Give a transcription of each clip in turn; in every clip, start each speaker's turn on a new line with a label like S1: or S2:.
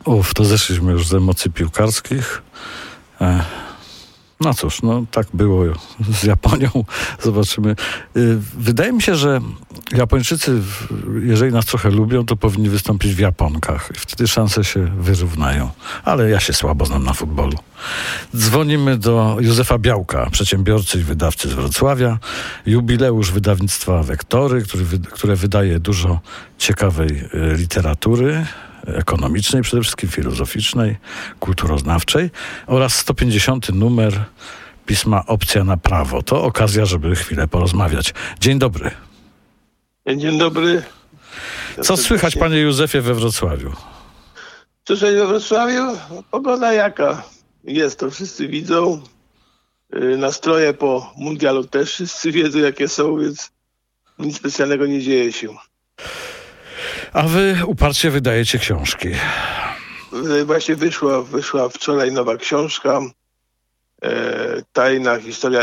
S1: To zeszliśmy już z emocji piłkarskich. No cóż, tak było z Japonią. Zobaczymy. Wydaje mi się, że Japończycy, jeżeli nas trochę lubią, to powinni wystąpić w Japonkach. I wtedy szanse się wyrównają. Ale ja się słabo znam na futbolu. Dzwonimy do Józefa Białka, przedsiębiorcy i wydawcy z Wrocławia. Jubileusz wydawnictwa Wektory, które wydaje dużo ciekawej literatury, ekonomicznej, przede wszystkim filozoficznej, kulturoznawczej oraz 150. numer pisma Opcja na prawo. To okazja, żeby chwilę porozmawiać. Dzień dobry.
S2: Dzień dobry.
S1: Co słychać, panie Józefie, we Wrocławiu?
S2: Słyszeć we Wrocławiu? Pogoda jaka jest, to wszyscy widzą. Nastroje po mundialu też wszyscy wiedzą, jakie są, więc nic specjalnego nie dzieje się.
S1: A wy uparcie wydajecie książki.
S2: Właśnie wyszła wczoraj nowa książka. Tajna historia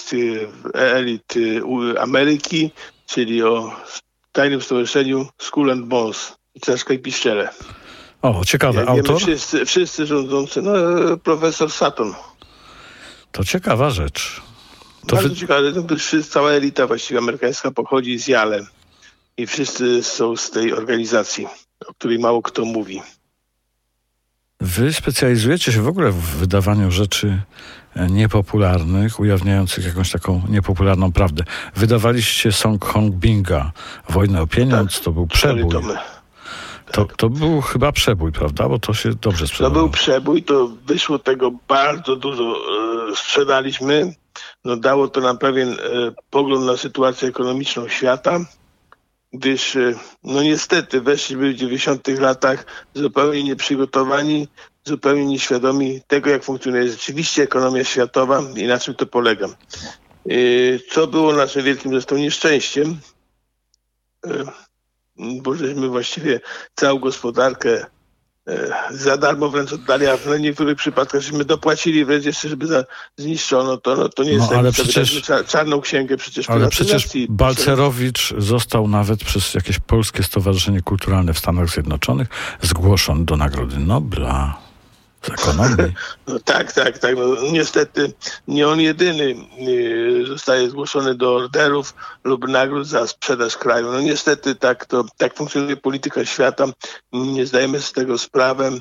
S2: elit Ameryki, czyli o tajnym stowarzyszeniu Skull and Bones, Czaszka i Piszczele.
S1: O, ciekawy autor.
S2: Wszyscy rządzący, profesor Sutton.
S1: To ciekawa rzecz.
S2: Bardzo ciekawe, cała elita właściwie amerykańska pochodzi z Yale. I wszyscy są z tej organizacji, o której mało kto mówi.
S1: Wy specjalizujecie się w ogóle w wydawaniu rzeczy niepopularnych, ujawniających jakąś taką niepopularną prawdę. Wydawaliście Song Hong Binga, Wojnę o pieniądz, tak, to był przebój. To był chyba przebój, prawda? Bo to się dobrze sprzedało.
S2: To był przebój, to wyszło tego bardzo dużo, sprzedaliśmy. Dało to nam pewien pogląd na sytuację ekonomiczną świata, gdyż niestety weszliśmy w 90. latach zupełnie nieprzygotowani, zupełnie nieświadomi tego, jak funkcjonuje rzeczywiście ekonomia światowa i na czym to polega. Co było naszym wielkim zresztą nieszczęściem, bo żeśmy właściwie całą gospodarkę za darmo wręcz oddali, a w niektórych przypadkach żeśmy dopłacili wręcz jeszcze, żeby zniszczono to. To nie jest
S1: ale
S2: przecież czarną księgę przecież.
S1: Ale przecież Balcerowicz został nawet przez jakieś Polskie Stowarzyszenie Kulturalne w Stanach Zjednoczonych zgłoszony do Nagrody Nobla z ekonomii.
S2: Tak. Niestety nie on jedyny zostaje zgłoszony do orderów lub nagród za sprzedaż kraju. Niestety tak funkcjonuje polityka świata. Nie zdajemy z tego sprawę.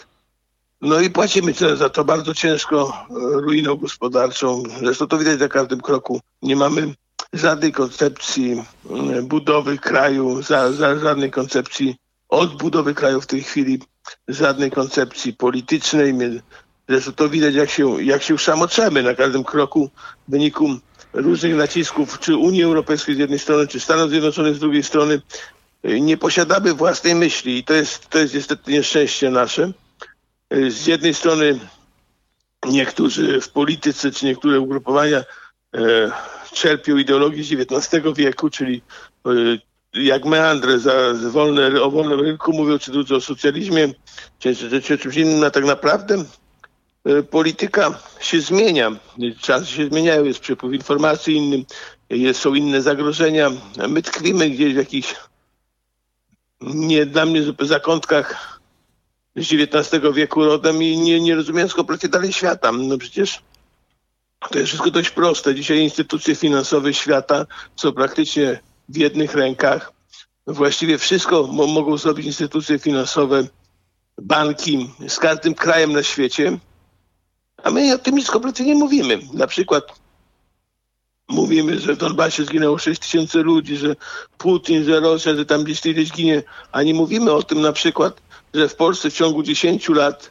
S2: I płacimy za to bardzo ciężko, ruiną gospodarczą. Zresztą to widać na każdym kroku. Nie mamy żadnej koncepcji budowy kraju, żadnej koncepcji odbudowy kraju w tej chwili, żadnej koncepcji politycznej. Zresztą to widać, jak się szamoczemy na każdym kroku w wyniku różnych nacisków, czy Unii Europejskiej z jednej strony, czy Stanów Zjednoczonych z drugiej strony. Nie posiadamy własnej myśli i to jest niestety nieszczęście nasze. Z jednej strony niektórzy w polityce, czy niektóre ugrupowania czerpią ideologii z XIX wieku, czyli jak meandry o wolnym rynku mówią, czy drudzy o socjalizmie, czy czymś innym, a tak naprawdę polityka się zmienia. Czasy się zmieniają, jest przepływ informacji innym, są inne zagrożenia. My tkwimy gdzieś w jakichś dla mnie zakątkach z XIX wieku rodem i nie rozumiejąc kompletnie dalej świata. Przecież to jest wszystko dość proste. Dzisiaj instytucje finansowe świata są praktycznie w jednych rękach. Właściwie wszystko mogą zrobić instytucje finansowe, banki z każdym krajem na świecie, a my o tym nic kompletnie nie mówimy. Na przykład mówimy, że w Donbasie zginęło 6 000 ludzi, że Putin, że Rosja, że tam gdzieś ileś ginie, a nie mówimy o tym na przykład, że w Polsce w ciągu 10 lat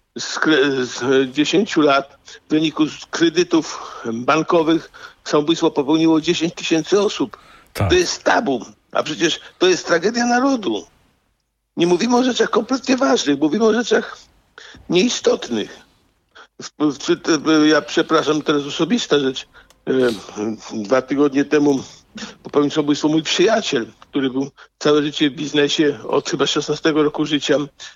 S2: w wyniku kredytów bankowych samobójstwo popełniło 10 000 osób. Tak. To jest tabu, a przecież to jest tragedia narodu. Nie mówimy o rzeczach kompletnie ważnych, mówimy o rzeczach nieistotnych. Ja przepraszam, teraz osobista rzecz. 2 tygodnie temu popełnił samobójstwo mój przyjaciel, który był całe życie w biznesie, od chyba 16 roku życia,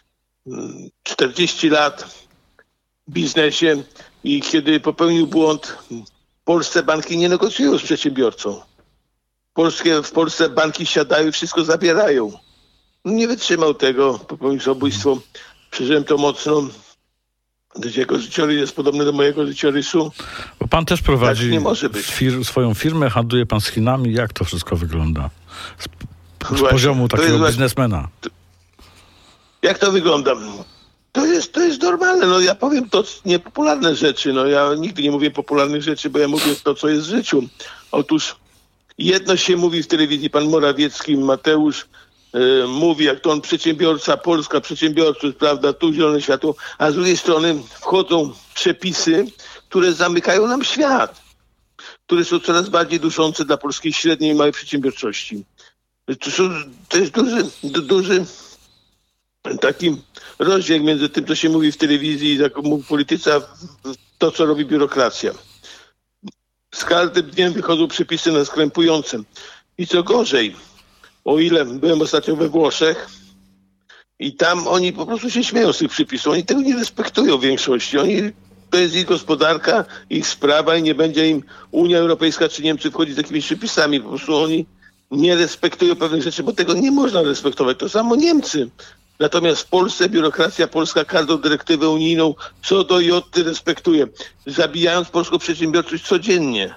S2: 40 lat w biznesie i kiedy popełnił błąd, w Polsce banki nie negocjują z przedsiębiorcą. W Polsce banki siadają i wszystko zabierają. Nie wytrzymał tego, popełnił samobójstwo Przeżyłem to mocno, gdyż jego życiorys jest podobny do mojego życiorysu.
S1: Bo pan też prowadzi
S2: Tak nie może być.
S1: swoją firmę, handluje pan z Chinami. Jak to wszystko wygląda? Z
S2: Właśnie,
S1: poziomu takiego biznesmena.
S2: Jak to wygląda? To jest normalne. No ja powiem to niepopularne rzeczy. No ja nigdy nie mówię popularnych rzeczy, bo ja mówię to, co jest w życiu. Otóż jedno się mówi w telewizji, pan Morawiecki, Mateusz mówi, jak to on przedsiębiorca, Polska, przedsiębiorczość, prawda, tu zielone światło, a z drugiej strony wchodzą przepisy, które zamykają nam świat, które są coraz bardziej duszące dla polskiej średniej i małej przedsiębiorczości. To jest duży taki rozdźwięk między tym, co się mówi w telewizji i jak mówi polityce, a to, co robi biurokracja. Z każdym dniem wychodzą przepisy nas krępujące. I co gorzej, o ile byłem ostatnio we Włoszech i tam oni po prostu się śmieją z tych przepisów. Oni tego nie respektują w większości. To jest ich gospodarka, ich sprawa i nie będzie im Unia Europejska czy Niemcy wchodzić z jakimiś przepisami. Po prostu oni nie respektują pewnych rzeczy, bo tego nie można respektować. To samo Niemcy. Natomiast w Polsce biurokracja polska każdą dyrektywę unijną co do joty respektuje, zabijając polską przedsiębiorczość codziennie.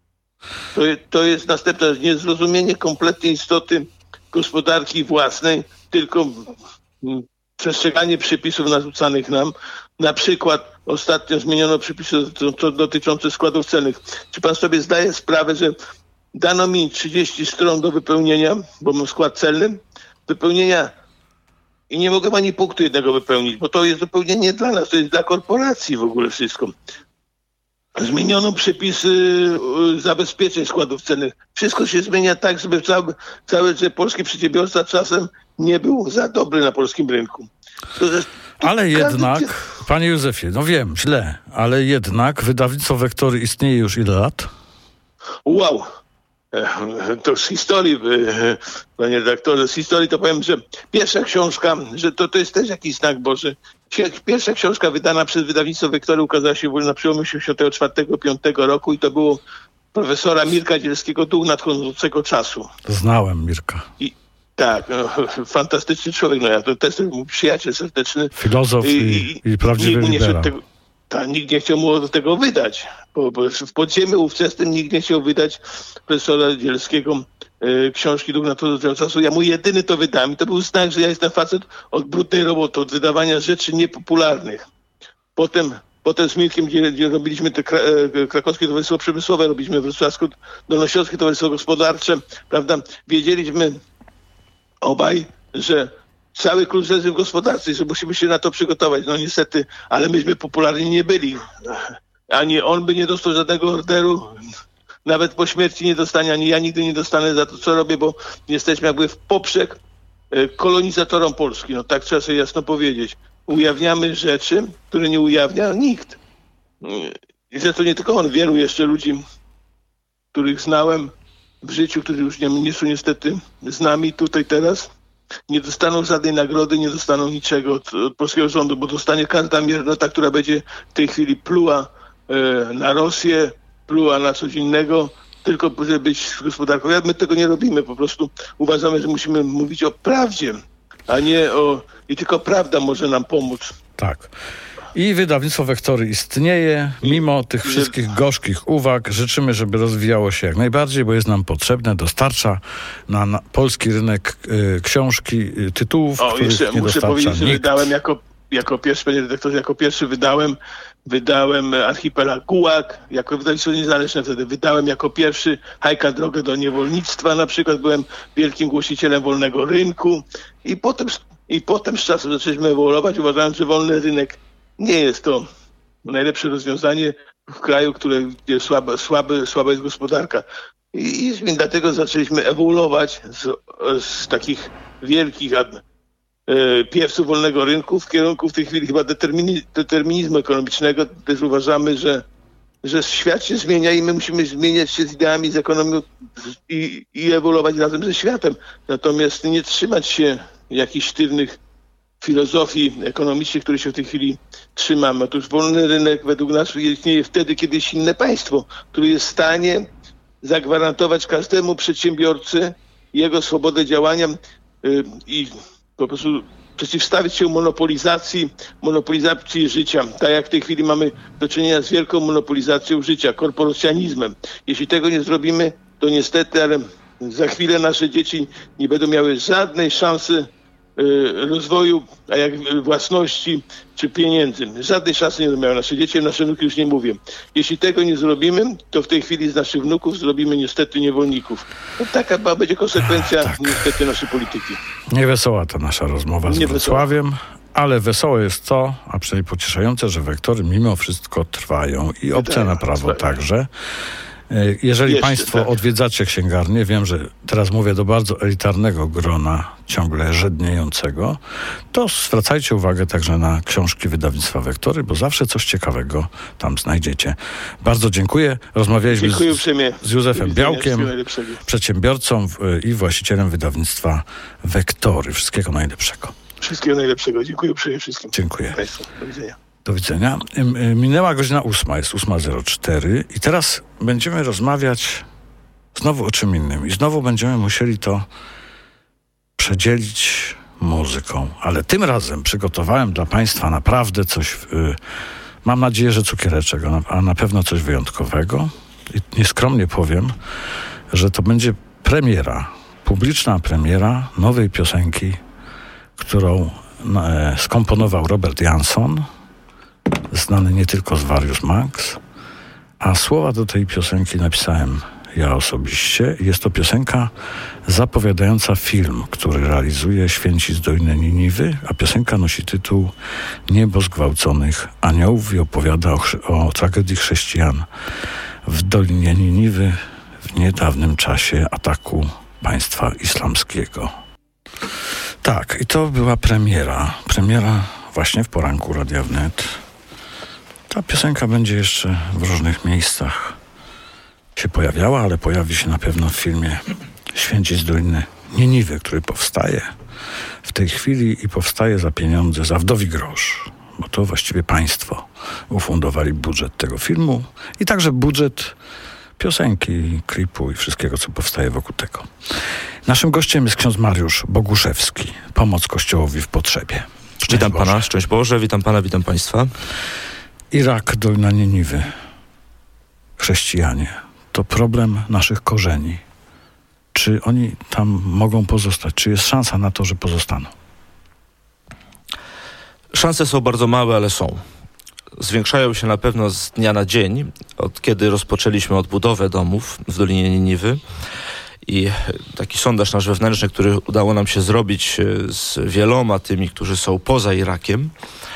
S2: To jest następne niezrozumienie kompletnie istoty gospodarki własnej, tylko przestrzeganie przepisów narzucanych nam. Na przykład ostatnio zmieniono przepisy dotyczące składów celnych. Czy pan sobie zdaje sprawę, że dano mi 30 stron do wypełnienia, bo mam skład celny, wypełnienia i nie mogę ani punktu jednego wypełnić, bo to jest wypełnienie dla nas, to jest dla korporacji w ogóle wszystko. Zmieniono przepisy zabezpieczeń składów cennych. Wszystko się zmienia tak, żeby że polski przedsiębiorca czasem nie był za dobry na polskim rynku.
S1: Ale jednak, panie Józefie, no wiem, źle, ale jednak wydawnictwo Wektory istnieje już ile lat?
S2: Wow! To z historii, panie redaktorze, z historii to powiem, że pierwsza książka, że to jest też jakiś znak Boży. Pierwsza książka wydana przez wydawnictwo Wektory ukazała się na przełomie 1984-1985 roku i to było profesora Mirka Dzielskiego Duch nadchodzącego czasu.
S1: Znałem Mirka.
S2: Tak, fantastyczny człowiek, no ja to też mój przyjaciel serdeczny.
S1: Filozof i prawdziwy liberał.
S2: Nikt nie chciał mu tego wydać, bo w podziemiu ówczesnym nikt nie chciał wydać profesora Dzielskiego książki Duch nadchodzącego czasu. Ja mu jedyny to wydałem i to był znak, że ja jestem facet od brudnej roboty, od wydawania rzeczy niepopularnych. Potem z Mirkiem, gdzie robiliśmy te krakowskie towarzystwo przemysłowe, robiliśmy wrocławsko-dolnośląskie towarzystwo gospodarcze, prawda? Wiedzieliśmy obaj, że cały klucz leży w gospodarce i że musimy się na to przygotować. No niestety, ale myśmy popularni nie byli. Ani on by nie dostał żadnego orderu, nawet po śmierci nie dostanie, ani ja nigdy nie dostanę za to, co robię, bo jesteśmy jakby w poprzek kolonizatorom Polski. No tak trzeba sobie jasno powiedzieć. Ujawniamy rzeczy, które nie ujawnia nikt. I zresztą nie tylko on, wielu jeszcze ludzi, których znałem w życiu, którzy już nie są niestety z nami tutaj teraz, nie dostaną żadnej nagrody, nie dostaną niczego od polskiego rządu, bo dostanie każda miernota, która będzie w tej chwili pluła na Rosję, pluła na coś innego, tylko żeby być gospodarką. My tego nie robimy, po prostu uważamy, że musimy mówić o prawdzie, a nie i tylko prawda może nam pomóc.
S1: Tak. I wydawnictwo Wektory istnieje. Mimo tych wszystkich gorzkich uwag życzymy, żeby rozwijało się jak najbardziej, bo jest nam potrzebne, dostarcza na polski rynek książki, tytułów, których nie
S2: muszę
S1: dostarcza
S2: powiedzieć, że
S1: nikt.
S2: wydałem jako pierwszy, panie redaktorze, jako pierwszy wydałem Archipelag Gułag, jako wydawnictwo niezależne wtedy. Wydałem jako pierwszy Hajka Drogę do niewolnictwa, na przykład byłem wielkim głosicielem wolnego rynku i potem z czasem zaczęliśmy ewoluować, uważając, że wolny rynek nie jest to najlepsze rozwiązanie w kraju, gdzie słaba jest gospodarka. I dlatego zaczęliśmy ewoluować z takich wielkich piewców wolnego rynku w kierunku w tej chwili chyba determinizmu ekonomicznego. Też uważamy, że świat się zmienia i my musimy zmieniać się z ideami, z ekonomią i ewoluować razem ze światem. Natomiast nie trzymać się jakichś sztywnych filozofii ekonomicznych, które się w tej chwili trzymamy. Otóż wolny rynek według nas istnieje wtedy, kiedy jest silne państwo, które jest w stanie zagwarantować każdemu przedsiębiorcy jego swobodę działania i po prostu przeciwstawić się monopolizacji życia. Tak jak w tej chwili mamy do czynienia z wielką monopolizacją życia, korporacjanizmem. Jeśli tego nie zrobimy, to niestety, ale za chwilę nasze dzieci nie będą miały żadnej szansy rozwoju, a jak własności czy pieniędzy. Żadnej szansy nie będą miały nasze dzieci, nasze wnuki już nie mówię. Jeśli tego nie zrobimy, to w tej chwili z naszych wnuków zrobimy niestety niewolników. No, taka będzie konsekwencja niestety naszej polityki.
S1: Niewesoła ta nasza rozmowa z Wrocławiem, ale wesołe jest to, a przynajmniej pocieszające, że wektory mimo wszystko trwają i opcja na prawo także. Jeżeli Państwo odwiedzacie księgarnię, wiem, że teraz mówię do bardzo elitarnego grona, ciągle żedniejącego, to zwracajcie uwagę także na książki wydawnictwa Wektory, bo zawsze coś ciekawego tam znajdziecie. Bardzo dziękuję. Rozmawialiśmy z Józefem Białkiem, przedsiębiorcą i właścicielem wydawnictwa Wektory. Wszystkiego najlepszego.
S2: Wszystkiego najlepszego. Dziękuję uprzejmie wszystkim.
S1: Dziękuję.
S2: Państwu. Do widzenia.
S1: Do widzenia. Minęła godzina 8, jest 8:04 i teraz będziemy rozmawiać znowu o czym innym. I znowu będziemy musieli to przedzielić muzyką. Ale tym razem przygotowałem dla Państwa naprawdę coś, mam nadzieję, że cukiereczek, a na pewno coś wyjątkowego. I nieskromnie powiem, że to będzie premiera, publiczna premiera nowej piosenki, którą skomponował Robert Jansson, znany nie tylko z Warius Max, a słowa do tej piosenki napisałem ja osobiście. Jest to piosenka zapowiadająca film, który realizuje Święci z Doliny Niniwy, a piosenka nosi tytuł Niebo zgwałconych aniołów i opowiada o tragedii chrześcijan w Dolinie Niniwy w niedawnym czasie ataku państwa islamskiego. Tak, i to była premiera właśnie w poranku Radia Wnet. Ta piosenka będzie jeszcze w różnych miejscach się pojawiała, ale pojawi się na pewno w filmie Święci z Doliny Niniwy, który powstaje w tej chwili i powstaje za pieniądze, za wdowi grosz, bo to właściwie państwo ufundowali budżet tego filmu i także budżet piosenki, klipu i wszystkiego, co powstaje wokół tego. Naszym gościem jest ksiądz Mariusz Boguszewski, Pomoc Kościołowi w potrzebie.
S3: Witam Pana, szczęść Boże, witam Pana, witam Państwa.
S1: Irak, Dolina Niniwy, chrześcijanie, to problem naszych korzeni. Czy oni tam mogą pozostać? Czy jest szansa na to, że pozostaną?
S3: Szanse są bardzo małe, ale są. Zwiększają się na pewno z dnia na dzień, od kiedy rozpoczęliśmy odbudowę domów w Dolinie Niniwy. I taki sondaż nasz wewnętrzny, który udało nam się zrobić z wieloma tymi, którzy są poza Irakiem,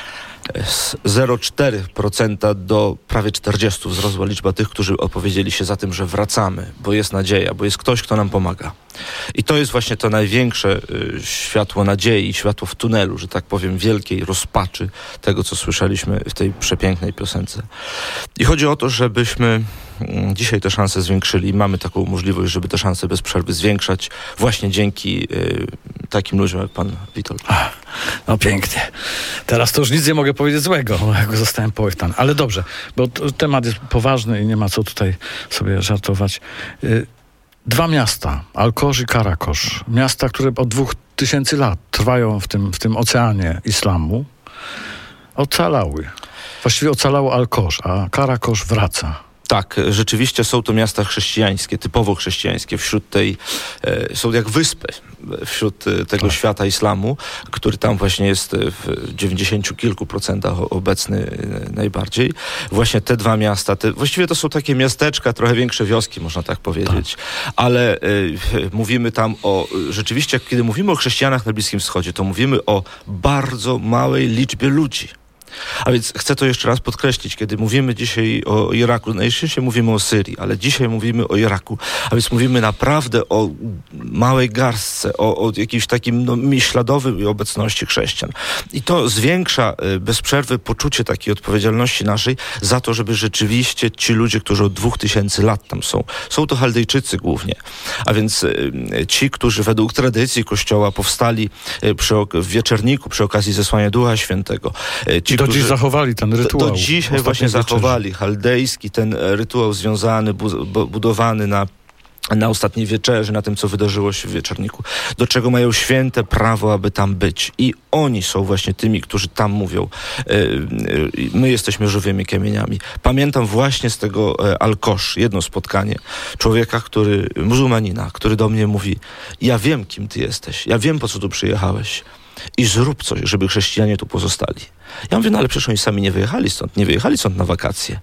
S3: z 0,4% do prawie 40% wzrosła liczba tych, którzy opowiedzieli się za tym, że wracamy, bo jest nadzieja, bo jest ktoś, kto nam pomaga. I to jest właśnie to największe światło nadziei, światło w tunelu, że tak powiem, wielkiej rozpaczy tego, co słyszeliśmy w tej przepięknej piosence. I chodzi o to, żebyśmy dzisiaj te szanse zwiększyli. Mamy taką możliwość, żeby te szanse bez przerwy zwiększać właśnie dzięki takim ludziom jak pan Witold.
S1: No pięknie. Teraz to już nic nie mogę powiedzieć złego, jak zostałem połechtany. Ale dobrze, bo temat jest poważny i nie ma co tutaj sobie żartować. 2 miasta, Alkosz i Karakosz. Miasta, które od 2000 lat trwają w tym oceanie islamu, ocalały. Właściwie ocalało Alkosz, a Karakosz wraca.
S3: Tak, rzeczywiście są to miasta chrześcijańskie, typowo chrześcijańskie. Wśród tej, są jak wyspy wśród tego świata islamu, który tam właśnie jest w 90 kilku procentach obecny najbardziej. Właśnie te 2 miasta, właściwie to są takie miasteczka, trochę większe wioski, można tak powiedzieć. Tak. Ale mówimy tam rzeczywiście, kiedy mówimy o chrześcijanach na Bliskim Wschodzie, to mówimy o bardzo małej liczbie ludzi. A więc chcę to jeszcze raz podkreślić, kiedy mówimy dzisiaj o Iraku, najczęściej mówimy o Syrii, ale dzisiaj mówimy o Iraku, a więc mówimy naprawdę o małej garstce, o jakiejś takim śladowej obecności chrześcijan. I to zwiększa bez przerwy poczucie takiej odpowiedzialności naszej za to, żeby rzeczywiście ci ludzie, którzy od 2000 lat tam są to Chaldejczycy głównie, a więc ci, którzy według tradycji Kościoła powstali w Wieczerniku przy okazji zesłania Ducha Świętego.
S1: Do dziś zachowali ten rytuał.
S3: Do dzisiaj właśnie zachowali chaldejski, ten rytuał związany, budowany na na ostatniej wieczerzy, na tym, co wydarzyło się w Wieczorniku, do czego mają święte prawo, aby tam być. I oni są właśnie tymi, którzy tam mówią, my jesteśmy żywymi kamieniami. Pamiętam właśnie z tego Al-Kosz, jedno spotkanie człowieka, muzułmanina, który do mnie mówi, ja wiem, kim ty jesteś, ja wiem, po co tu przyjechałeś i zrób coś, żeby chrześcijanie tu pozostali. Ja mówię, no ale przecież oni sami nie wyjechali stąd na wakacje,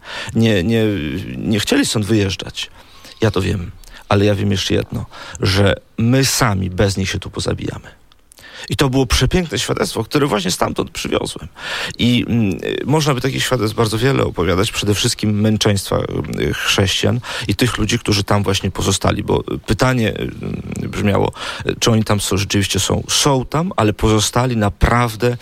S3: nie chcieli stąd wyjeżdżać. Ja to wiem. Ale ja wiem jeszcze jedno, że my sami bez nich się tu pozabijamy. I to było przepiękne świadectwo, które właśnie stamtąd przywiozłem. I można by takich świadectw bardzo wiele opowiadać, przede wszystkim męczeństwa chrześcijan i tych ludzi, którzy tam właśnie pozostali, bo pytanie brzmiało, czy oni tam rzeczywiście są. Są tam, ale pozostali naprawdę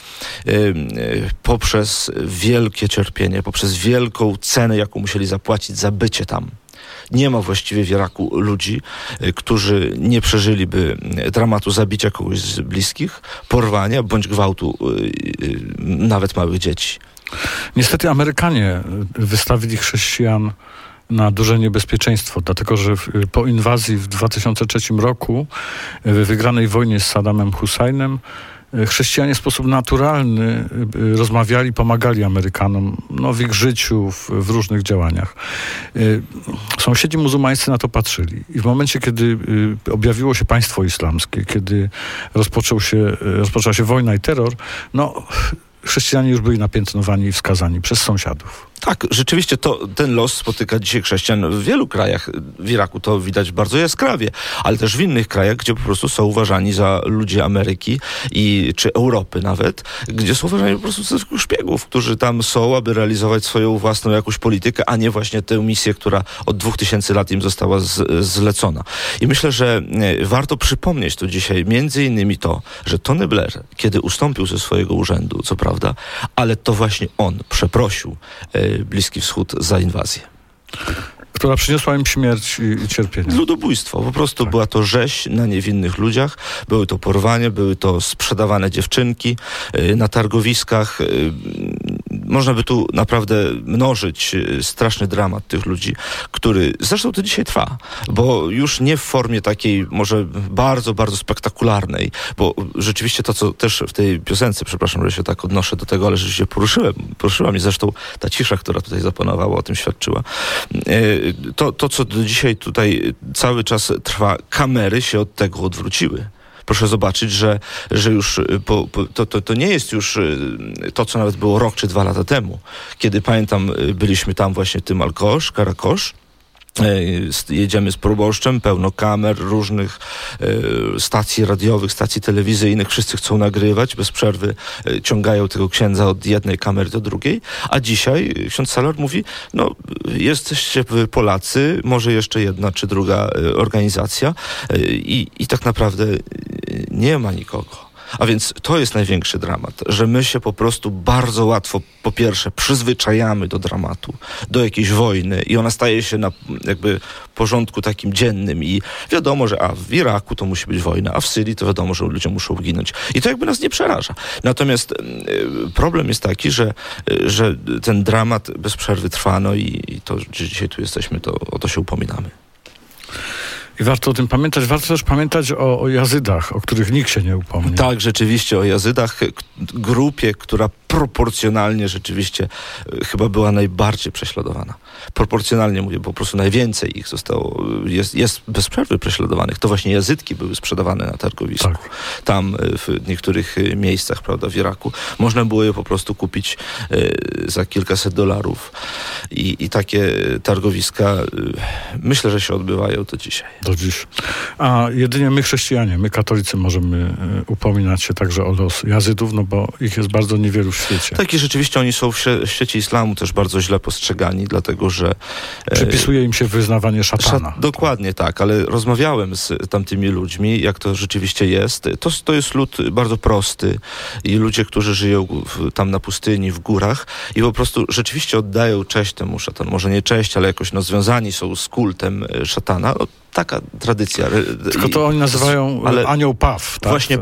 S3: poprzez wielkie cierpienie, poprzez wielką cenę, jaką musieli zapłacić za bycie tam. Nie ma właściwie w Iraku ludzi, którzy nie przeżyliby dramatu zabicia kogoś z bliskich, porwania bądź gwałtu nawet małych dzieci.
S1: Niestety Amerykanie wystawili chrześcijan na duże niebezpieczeństwo, dlatego że po inwazji w 2003 roku, w wygranej wojnie z Saddamem Husseinem, chrześcijanie w sposób naturalny rozmawiali, pomagali Amerykanom w ich życiu, w różnych działaniach. Sąsiedzi muzułmańscy na to patrzyli. I w momencie, kiedy objawiło się państwo islamskie, kiedy rozpoczęła się wojna i terror, chrześcijanie już byli napiętnowani i wskazani przez sąsiadów.
S3: Tak, rzeczywiście ten los spotyka dzisiaj chrześcijan w wielu krajach. W Iraku to widać bardzo jaskrawie, ale też w innych krajach, gdzie po prostu są uważani za ludzi Ameryki czy Europy nawet, gdzie są uważani po prostu za szpiegów, którzy tam są, aby realizować swoją własną jakąś politykę, a nie właśnie tę misję, która od 2000 lat im została zlecona. I myślę, że warto przypomnieć tu dzisiaj między innymi to, że Tony Blair, kiedy ustąpił ze swojego urzędu, co prawda, ale to właśnie on przeprosił Bliski Wschód za inwazję.
S1: Która przyniosła im śmierć i cierpienie.
S3: Ludobójstwo. Po prostu była to rzeź na niewinnych ludziach. Były to porwania, były to sprzedawane dziewczynki na targowiskach. Można by tu naprawdę mnożyć straszny dramat tych ludzi, który zresztą to dzisiaj trwa, bo już nie w formie takiej może bardzo, bardzo spektakularnej, bo rzeczywiście to, co też w tej piosence, przepraszam, że się tak odnoszę do tego, ale rzeczywiście poruszyła mnie, zresztą ta cisza, która tutaj zapanowała, o tym świadczyła. To, co do dzisiaj tutaj cały czas trwa, kamery się od tego odwróciły. Proszę zobaczyć, że już to nie jest już to, co nawet było rok czy 2 lata temu, kiedy pamiętam, byliśmy tam właśnie w tym Al-Kosz, Karakosz. Jedziemy z proboszczem, pełno kamer, różnych stacji radiowych, stacji telewizyjnych, wszyscy chcą nagrywać, bez przerwy ciągają tego księdza od jednej kamery do drugiej, a dzisiaj ksiądz Salar mówi, jesteście Polacy, może jeszcze jedna czy druga organizacja i tak naprawdę nie ma nikogo. A więc to jest największy dramat, że my się po prostu bardzo łatwo, po pierwsze, przyzwyczajamy do dramatu, do jakiejś wojny i ona staje się na jakby porządku takim dziennym i wiadomo, że w Iraku to musi być wojna, a w Syrii to wiadomo, że ludzie muszą ginąć. I to jakby nas nie przeraża. Natomiast problem jest taki, że ten dramat bez przerwy trwa, i to, że dzisiaj tu jesteśmy, to o to się upominamy.
S1: I warto o tym pamiętać. Warto też pamiętać o Jazydach, o których nikt się nie upomni.
S3: Tak, rzeczywiście o Jazydach, grupie, która proporcjonalnie rzeczywiście chyba była najbardziej prześladowana. Proporcjonalnie mówię, po prostu najwięcej ich zostało, jest bez przerwy prześladowanych. To właśnie Jazydki były sprzedawane na targowisku. Tak. Tam w niektórych miejscach, prawda, w Iraku. Można było je po prostu kupić za kilkaset dolarów. I takie targowiska myślę, że się odbywają do dzisiaj.
S1: Do dziś. A jedynie my chrześcijanie, my katolicy możemy upominać się także o los Jazydów, bo ich jest bardzo niewielu w świecie.
S3: Tak, i rzeczywiście oni są w świecie islamu też bardzo źle postrzegani, dlatego że...
S1: Przypisuje im się wyznawanie szatana.
S3: Dokładnie tak, ale rozmawiałem z tamtymi ludźmi, jak to rzeczywiście jest. To jest lud bardzo prosty i ludzie, którzy żyją tam na pustyni, w górach i po prostu rzeczywiście oddają cześć temu szatanu. Może nie cześć, ale jakoś związani są z kultem szatana. taka tradycja.
S1: Tylko to oni nazywają anioł Paw, tak?
S3: Właśnie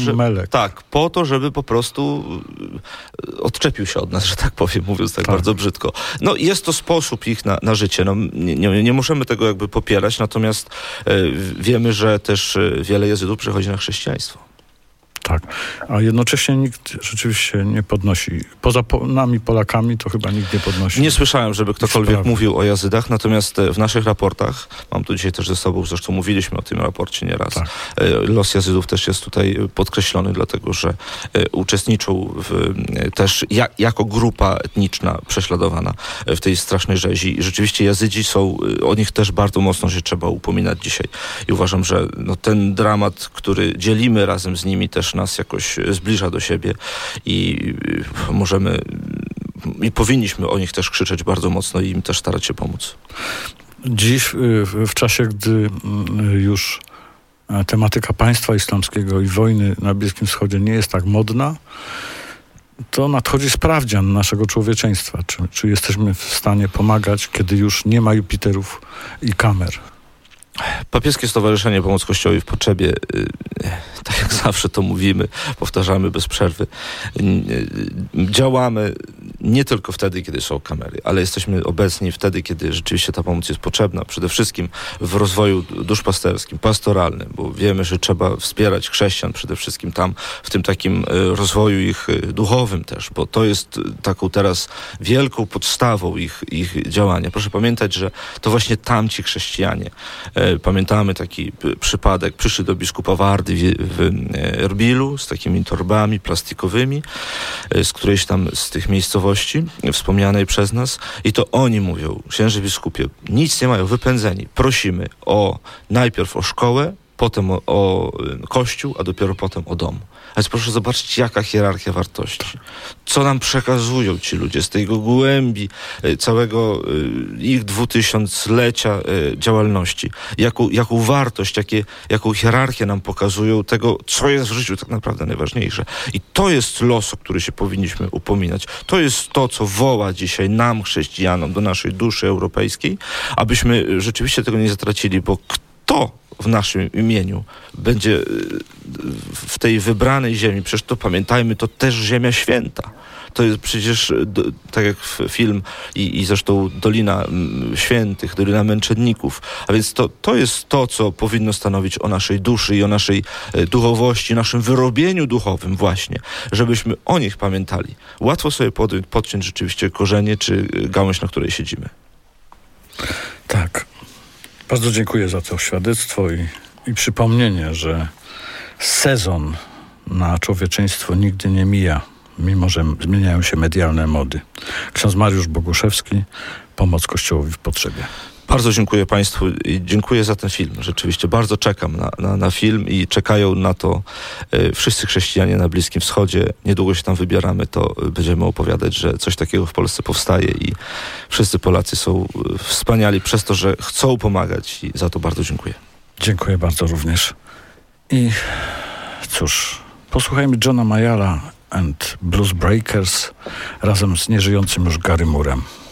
S3: po to, żeby po prostu odczepił się od nas, że tak powiem, mówiąc tak bardzo brzydko. No jest to sposób ich na życie. No, nie możemy tego jakby popierać, natomiast wiemy, że też wiele Jezydów przechodzi na chrześcijaństwo.
S1: Tak, a jednocześnie nikt rzeczywiście nie podnosi. Poza nami, Polakami, to chyba nikt nie podnosi.
S3: Nie słyszałem, żeby ktokolwiek mówił o Jazydach, natomiast w naszych raportach, mam tu dzisiaj też ze sobą, zresztą mówiliśmy o tym raporcie nieraz, los Jazydów też jest tutaj podkreślony, dlatego że uczestniczą też jako grupa etniczna prześladowana w tej strasznej rzezi. I rzeczywiście Jazydzi są, o nich też bardzo mocno się trzeba upominać dzisiaj. I uważam, że ten dramat, który dzielimy razem z nimi, też nas jakoś zbliża do siebie i możemy i powinniśmy o nich też krzyczeć bardzo mocno i im też starać się pomóc.
S1: Dziś w czasie, gdy już tematyka państwa islamskiego i wojny na Bliskim Wschodzie nie jest tak modna, to nadchodzi sprawdzian naszego człowieczeństwa. Czy jesteśmy w stanie pomagać, kiedy już nie ma Jupiterów i kamer?
S3: Papieskie Stowarzyszenie Pomoc Kościołowi w Potrzebie, tak jak zawsze to mówimy, powtarzamy bez przerwy, działamy nie tylko wtedy, kiedy są kamery, ale jesteśmy obecni wtedy, kiedy rzeczywiście ta pomoc jest potrzebna. Przede wszystkim w rozwoju duszpasterskim, pastoralnym, bo wiemy, że trzeba wspierać chrześcijan przede wszystkim tam, w tym takim rozwoju ich duchowym też, bo to jest taką teraz wielką podstawą ich działania. Proszę pamiętać, że to właśnie tamci chrześcijanie, pamiętamy taki przypadek, przyszli do biskupa Wardy w Erbilu z takimi torbami plastikowymi, z którejś tam z tych miejscowości wspomnianej przez nas i to oni mówią, księży biskupie, nic nie mają, wypędzeni, prosimy najpierw o szkołę, potem o kościół, a dopiero potem o dom. A więc proszę zobaczyć, jaka hierarchia wartości. Co nam przekazują ci ludzie z tej głębi całego ich 2000-lecia działalności. Jaką wartość, jaką hierarchię nam pokazują tego, co jest w życiu tak naprawdę najważniejsze. I to jest los, o który się powinniśmy upominać. To jest to, co woła dzisiaj nam, chrześcijanom, do naszej duszy europejskiej, abyśmy rzeczywiście tego nie zatracili, bo kto w naszym imieniu będzie w tej wybranej ziemi, przecież to pamiętajmy, to też ziemia święta. To jest przecież, tak jak film i zresztą Dolina Świętych, Dolina Męczenników. A więc to jest to, co powinno stanowić o naszej duszy i o naszej duchowości, naszym wyrobieniu duchowym właśnie, żebyśmy o nich pamiętali. Łatwo sobie podciąć rzeczywiście korzenie czy gałąź, na której siedzimy.
S1: Tak. Bardzo dziękuję za to świadectwo i przypomnienie, że sezon na człowieczeństwo nigdy nie mija, mimo że zmieniają się medialne mody. Ksiądz Mariusz Boguszewski, Pomoc Kościołowi w Potrzebie.
S3: Bardzo dziękuję Państwu i dziękuję za ten film. Rzeczywiście bardzo czekam na film i czekają na to wszyscy chrześcijanie na Bliskim Wschodzie. Niedługo się tam wybieramy, to będziemy opowiadać, że coś takiego w Polsce powstaje i wszyscy Polacy są wspaniali przez to, że chcą pomagać i za to bardzo dziękuję.
S1: Dziękuję bardzo również. I cóż, posłuchajmy Johna Mayalla and Blues Breakers razem z nieżyjącym już Gary Moorem.